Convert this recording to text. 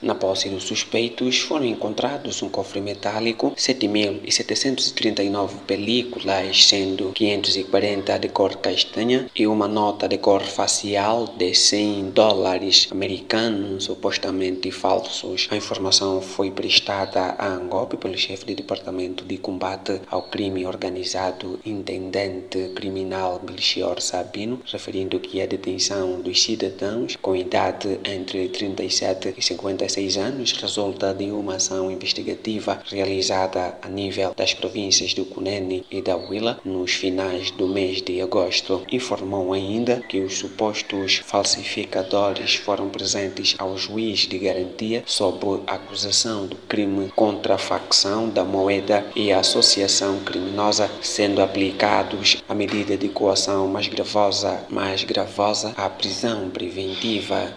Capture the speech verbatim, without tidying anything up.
Na posse dos suspeitos foram encontrados um cofre metálico, sete mil setecentos e trinta e nove películas, sendo quinhentos e quarenta de cor castanha, e uma nota de cor facial de cem dólares americanos, supostamente falsos. A informação foi prestada à ANGOP pelo chefe do Departamento de Combate ao Crime Organizado, Intendente Criminal Melchior Sabino, referindo que a detenção dos cidadãos com idade entre trinta e sete e cinquenta e seis anos resulta de uma ação investigativa realizada a nível das províncias do Cunene e da Huila nos finais do mês de agosto. Informou ainda que os supostos falsificadores foram presentes ao juiz de garantia sob acusação do crime contra a facção da moeda e a associação criminosa, sendo aplicados a medida de coação mais gravosa, mais gravosa, a prisão preventiva.